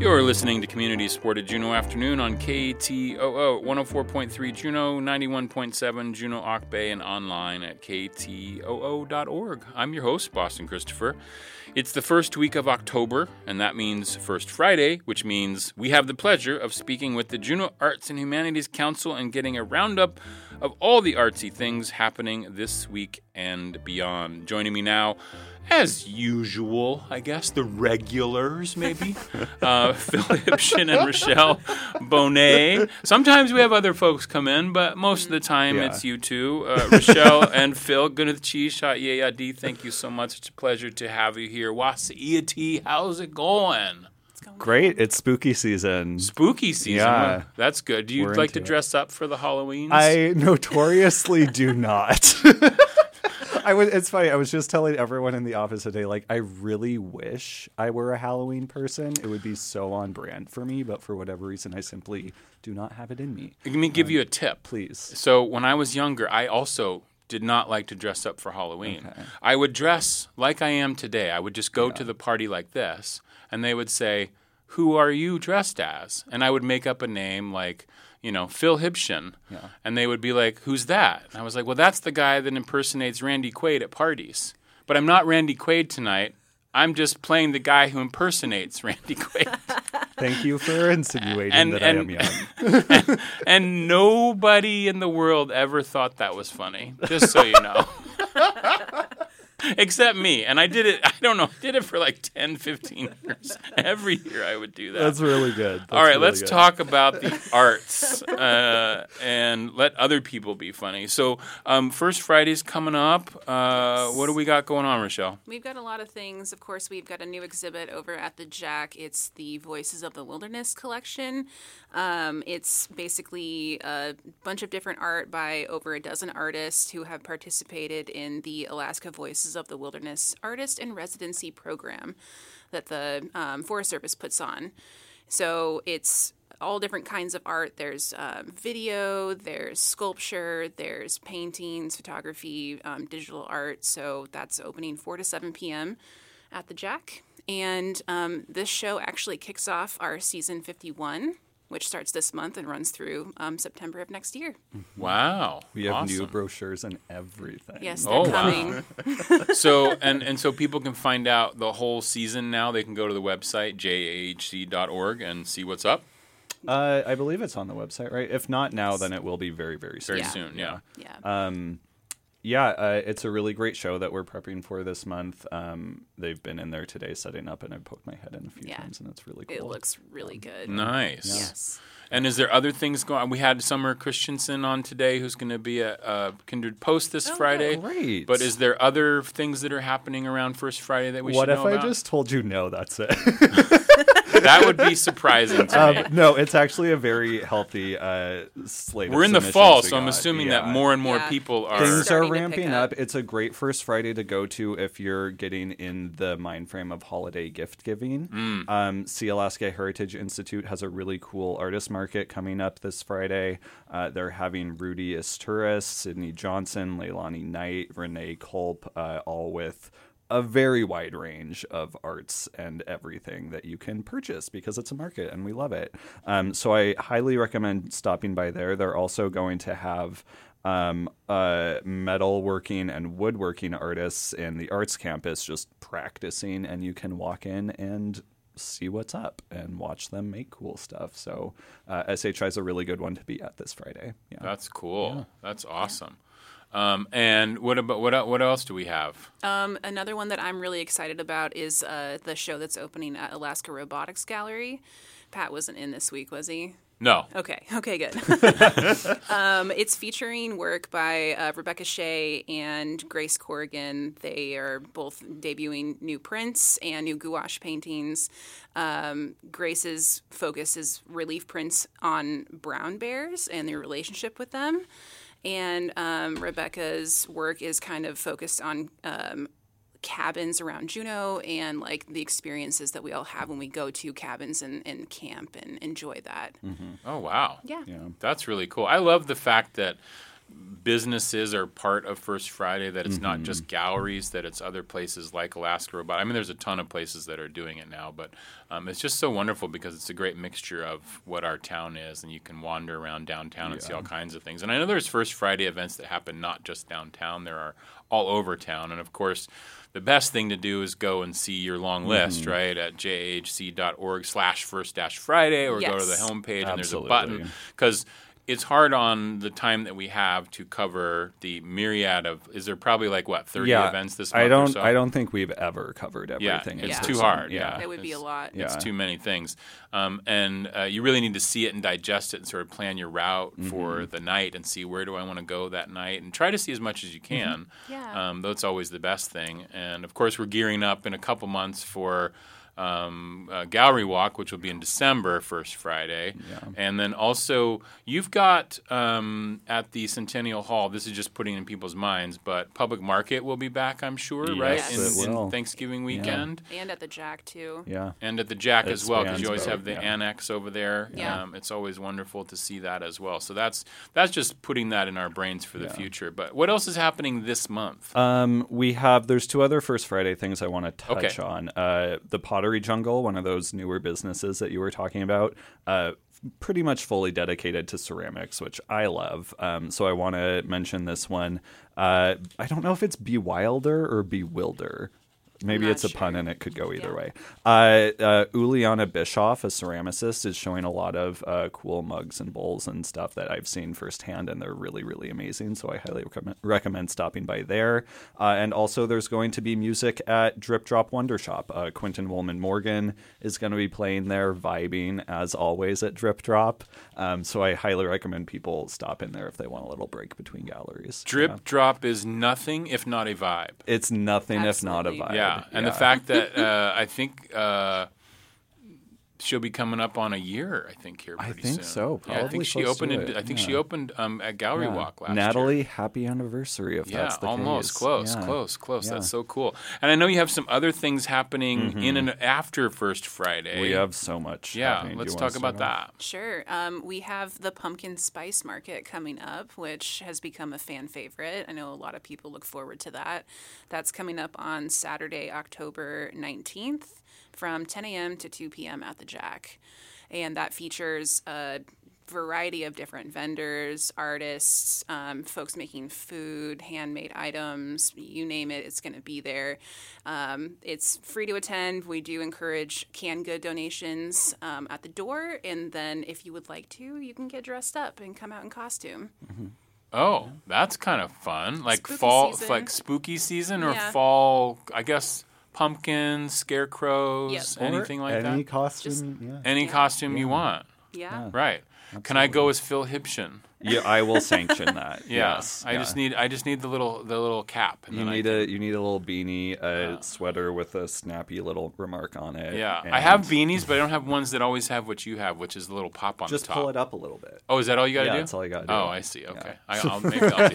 You're listening to Community Supported Juneau Afternoon on K T O O, one oh four point three Juneau, ninety-one point seven Juneau Auk Bay, and online at K T O O dot org. I'm your host, Boston Christopher. It's the first week of October, and that means First Friday, which means we have the pleasure of speaking with the Juneau Arts and Humanities Council and getting a roundup of all the artsy things happening this week and beyond. Joining me now, as usual, I guess, the regulars, maybe, uh, Phil Hipshin and Rochelle Bonet. Sometimes we have other folks come in, but most of the time Yeah. it's you two, uh, Rochelle and Phil. Good Chi Shot Yeah D. Thank you so much. It's a pleasure to have you here. Wasi'ati, how's it going? Great. It's spooky season. Spooky season. Yeah. That's good. Do you We're like to into it. dress up for the Halloweens? I notoriously do not. I was. It's funny. I was just telling everyone in the office today, like, I really wish I were a Halloween person. It would be so on brand for me, but for whatever reason, I simply do not have it in me. Let me give you a tip. Please. So when I was younger, I also did not like to dress up for Halloween. Okay. I would dress like I am today. I would just go to the party like this, and they would say, "Who are you dressed as?" And I would make up a name like, you know, Phil Hipshin. Yeah. And they would be like, "Who's that?" And I was like, "Well, that's the guy that impersonates Randy Quaid at parties. But I'm not Randy Quaid tonight. I'm just playing the guy who impersonates Randy Quaid." Thank you for insinuating And- that and- I am young. and, and nobody in the world ever thought that was funny, just so you know. Except me. And I did it, I don't know, I did it for like ten, fifteen years. Every year I would do that. That's really good. That's All right, really let's good. talk about the arts uh, and let other people be funny. So, um, First Friday's coming up. Uh, what do we got going on, Rochelle? We've got a lot of things. Of course, we've got a new exhibit over at the Jack. It's the Voices of the Wilderness collection. Um, it's basically a bunch of different art by over a dozen artists who have participated in the Alaska Voices of the Wilderness Artist in Residency program that the um, Forest Service puts on. So it's all different kinds of art. There's um, video, there's sculpture, there's paintings, photography, um, digital art. So that's opening four to seven p.m. at the Jack. And um, this show actually kicks off our season fifty-one, which starts this month and runs through um, September of next year. Wow. We have awesome. new brochures and everything. Yes, they're Oh, coming. wow. So and, and so people can find out the whole season now. They can go to the website, j a h c dot org, and see what's up Uh, I believe it's on the website, right? If not now, then it will be very, very soon. very Yeah. soon. Yeah. Yeah. Um, yeah, uh, it's a really great show that we're prepping for this month. Um, they've been in there today setting up, and I poked my head in a few Yeah. times, and it's really cool. It looks really good. Nice. Yes. And is there other things going on? We had Summer Christensen on today, who's going to be a, a Kindred Post this Friday. Great. But is there other things that are happening around First Friday that we what should if know I about? just told you no? That's it. That would be surprising to me. um, no, it's actually a very healthy uh, slate. We're of in the submissions fall, we so I'm got. assuming Yeah. that more and more Yeah. people are. Things are starting to pick ramping up. up. It's a great first Friday to go to if you're getting in the mind frame of holiday gift giving. Mm. Um, Sea Alaska Heritage Institute has a really cool artist market coming up this Friday. Uh, they're having Rudy Isturis, Sydney Johnson, Leilani Knight, Renee Culp, uh, all with a very wide range of arts and everything that you can purchase because it's a market and we love it. Um, so I highly recommend stopping by there. They're also going to have um, uh, metalworking and woodworking artists in the arts campus just practicing, and you can walk in and see what's up and watch them make cool stuff. So uh, S H I is a really good one to be at this Friday. Yeah. That's cool. That's awesome. Um, and what about what el- what else do we have? Um, another one that I'm really excited about is uh, the show that's opening at Alaska Robotics Gallery. Pat wasn't in this week, was he? No. Okay. Okay, good. um, it's featuring work by uh, Rebecca Shea and Grace Corrigan. They are both debuting new prints and new gouache paintings. Um, Grace's focus is relief prints on brown bears and their relationship with them. And um, Rebecca's work is kind of focused on um, cabins around Juneau and like the experiences that we all have when we go to cabins and, and camp and enjoy that. Oh wow. Yeah. Yeah. That's really cool. I love the fact that businesses are part of First Friday, that it's mm-hmm. not just galleries, that it's other places like Alaska Robot. I mean, there's a ton of places that are doing it now, but um, it's just so wonderful because it's a great mixture of what our town is, and you can wander around downtown and yeah. see all kinds of things. And I know there's First Friday events that happen not just downtown. There are all over town. And, of course, the best thing to do is go and see your long list, mm-hmm. right, at jahc.org slash first dash Friday, or yes. go to the homepage, and there's a button. Because it's hard on the time that we have to cover the myriad of. Is there probably like what thirty yeah, events this month? I don't. Or so? I don't think we've ever covered everything. Yeah, it's yeah. too hard. Yeah, yeah. It would it's, be a lot. It's yeah. too many things, um, and uh, you really need to see it and digest it and sort of plan your route mm-hmm. for the night and see where do I want to go that night and try to see as much as you can. Mm-hmm. Yeah, um, that's always the best thing. And of course, we're gearing up in a couple months for. Um, uh, Gallery Walk, which will be in December, First Friday. Yeah. And then also, you've got um, at the Centennial Hall, this is just putting in people's minds, but Public Market will be back, I'm sure, yes, right? It In, will. in Thanksgiving weekend. Yeah. And at the Jack, too. Yeah. And at the Jack it as well, because you always both, have the yeah. annex over there. Yeah. Um, it's always wonderful to see that as well. So that's that's just putting that in our brains for the yeah. future. But what else is happening this month? Um, we have, there's two other First Friday things I want to touch okay. on. Uh, the Pottery Jungle, one of those newer businesses that you were talking about, uh, pretty much fully dedicated to ceramics, which I love. Um, so I want to mention this one. Uh, I don't know if it's Bewilder or Bewilder. Maybe it's a sure. pun and it could go either yeah. way. Uh, uh, Uliana Bischoff, a ceramicist, is showing a lot of uh, cool mugs and bowls and stuff that I've seen firsthand, and they're really, really amazing. So I highly recommend, recommend stopping by there. Uh, and also there's going to be music at Drip Drop Wonder Shop. Uh, Quentin Woolman Morgan is going to be playing there, vibing as always at Drip Drop. Um, so I highly recommend people stop in there if they want a little break between galleries. Drip yeah. Drop is nothing if not a vibe. It's nothing Absolutely. if not a vibe. Yeah. Yeah, and yeah. the fact that uh, I think uh, she'll be coming up on a year. I think here. I Pretty think soon. so. Probably yeah, I think she close opened. to In, it. I think yeah. she opened um, at Gallery yeah. Walk last Natalie, year. happy anniversary if yeah, that's the almost case. close, yeah. close, close. Yeah. That's so cool. And I know you have some other things happening mm-hmm. in and after First Friday. We have so much. Yeah, happening. let's Do you talk want to about start that. Sure. Um, we have the Pumpkin Spice Market coming up, which has become a fan favorite. I know a lot of people look forward to that. That's coming up on Saturday, October nineteenth from ten a.m. to two p.m. at the Jack. And that features a variety of different vendors, artists, um, folks making food, handmade items, you name it, it's going to be there. Um, it's free to attend. We do encourage canned good donations um, at the door. And then if you would like to, you can get dressed up and come out in costume. Mm-hmm. Oh, that's kind of fun. Like Spooky fall, season. like spooky season or Yeah. fall, I guess, pumpkins, scarecrows, Yep. anything like any that? costume. Just- yeah. Any Yeah. costume you want. Yeah. Right. Can I go as Phil Hibshin? yeah, I will sanction that. Yeah. yes. I yeah. just need I just need the little the little cap. And You then need I a can, you need a little beanie, a Yeah. sweater with a snappy little remark on it. Yeah. and I have beanies, but I don't have ones that always have what you have, which is the little pop on Just the top. pull it up a little bit. Oh, is that all you got to yeah, do? that's all you got to do. Oh, I see. Okay. Yeah. I, I'll maybe I'll do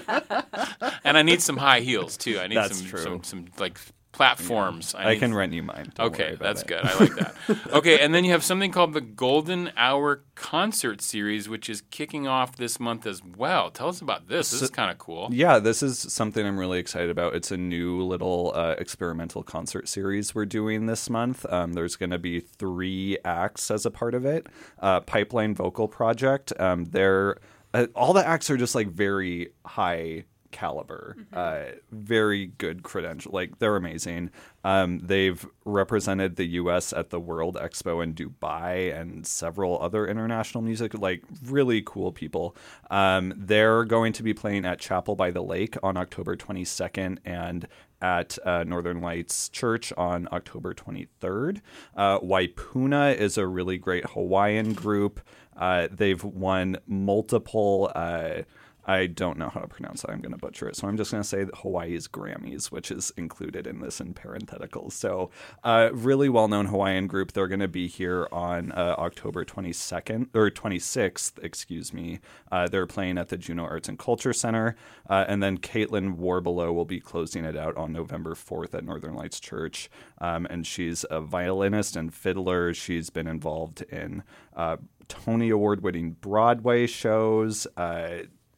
that. And I need some high heels too. I need That's some, true. some some like platforms. I, need can rent you mine. Don't worry Okay, about that's it. good. I like that. Okay, and then you have something called the Golden Hour Concert Series, which is kicking off this month as well. Tell us about this. This So- is kind of cool. Yeah, this is something I'm really excited about. It's a new little uh, experimental concert series we're doing this month. Um, there's going to be three acts as a part of it. Uh, Pipeline Vocal Project. Um, they're uh, all the acts are just like very high caliber, mm-hmm. uh, very good credential. Like they're amazing. Um, they've represented the U S at the World Expo in Dubai and several other international music, like really cool people. Um, they're going to be playing at Chapel by the Lake on October twenty-second and at uh, Northern Lights Church on October twenty-third. Uh, Waipuna is a really great Hawaiian group. Uh, they've won multiple uh, I don't know how to pronounce it. I'm going to butcher it. So I'm just going to say that Hawaii's Grammys, which is included in this in parentheticals. So uh, really well-known Hawaiian group. They're going to be here on uh, October twenty-second or twenty-sixth, excuse me. Uh, they're playing at the Juneau Arts and Culture Center. Uh, and then Caitlin Warbelow will be closing it out on November fourth at Northern Lights Church. Um, and she's a violinist and fiddler. She's been involved in uh, Tony Award-winning Broadway shows, uh,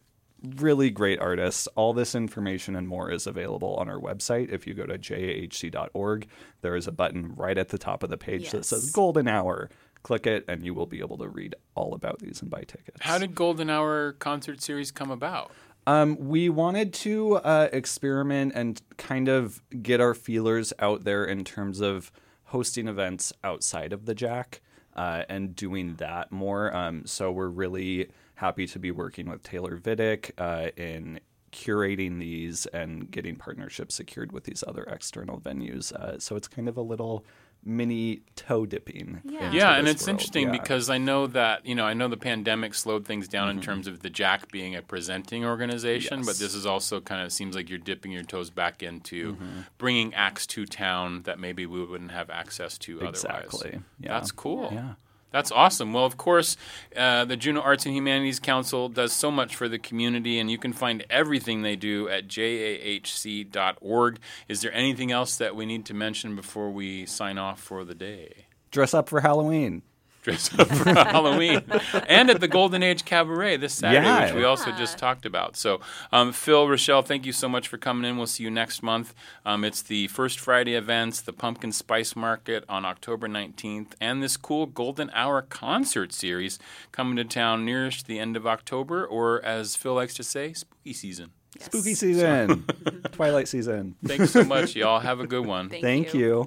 really great artists. All this information and more is available on our website. If you go to j a h c dot org, there is a button right at the top of the page Yes. that says Golden Hour. Click it, and you will be able to read all about these and buy tickets. How did Golden Hour concert series come about? Um, we wanted to uh, experiment and kind of get our feelers out there in terms of hosting events outside of the Jack uh, and doing that more. Um, so we're really happy to be working with Taylor Vidic uh, in curating these and getting partnerships secured with these other external venues. Uh, so it's kind of a little mini toe dipping. Yeah. into Yeah, and this it's world. interesting Yeah. because I know that, you know, I know the pandemic slowed things down Mm-hmm. in terms of the Jack being a presenting organization, Yes. but this is also kind of seems like you're dipping your toes back into Mm-hmm. bringing acts to town that maybe we wouldn't have access to otherwise. Exactly. Yeah. That's cool. Yeah. That's awesome. Well, of course, uh, the Juneau Arts and Humanities Council does so much for the community, and you can find everything they do at j a h c dot org. Is there anything else that we need to mention before we sign off for the day? Dress up for Halloween. Dress up for Halloween. And at the Golden Age Cabaret this Saturday, Yeah. which we also just talked about. So, um, Phil, Rochelle, thank you so much for coming in. We'll see you next month. Um, it's the First Friday events, the Pumpkin Spice Market on October nineteenth, and this cool Golden Hour concert series coming to town nearest the end of October, or as Phil likes to say, spooky season. Yes. Spooky season. Twilight season. Thanks so much, y'all. Have a good one. Thank, Thank you.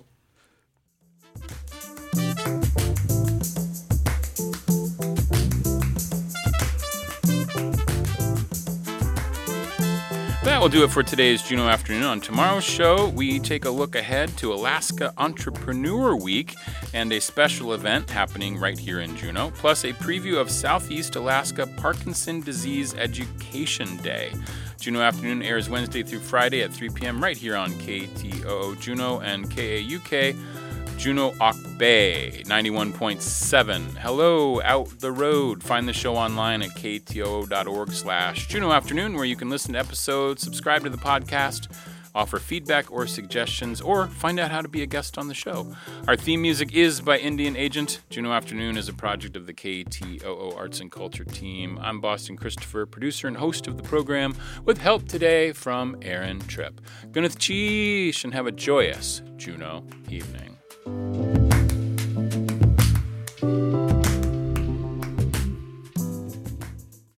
That will do it for today's Juneau Afternoon. On tomorrow's show, we take a look ahead to Alaska Entrepreneur Week and a special event happening right here in Juneau, plus a preview of Southeast Alaska Parkinson Disease Education Day. Juneau Afternoon airs Wednesday through Friday at three p.m. right here on K T O O Juneau and K A U K Juneau Auk Bay, ninety-one point seven. Hello, out the road. Find the show online at k t o o dot org slash Juneau Afternoon, where you can listen to episodes, subscribe to the podcast, offer feedback or suggestions, or find out how to be a guest on the show. Our theme music is by Indian Agent. Juneau Afternoon is a project of the K T O O Arts and Culture team. I'm Boston Christopher, producer and host of the program, with help today from Aaron Tripp. Gunneth Cheesh, and have a joyous Juneau evening.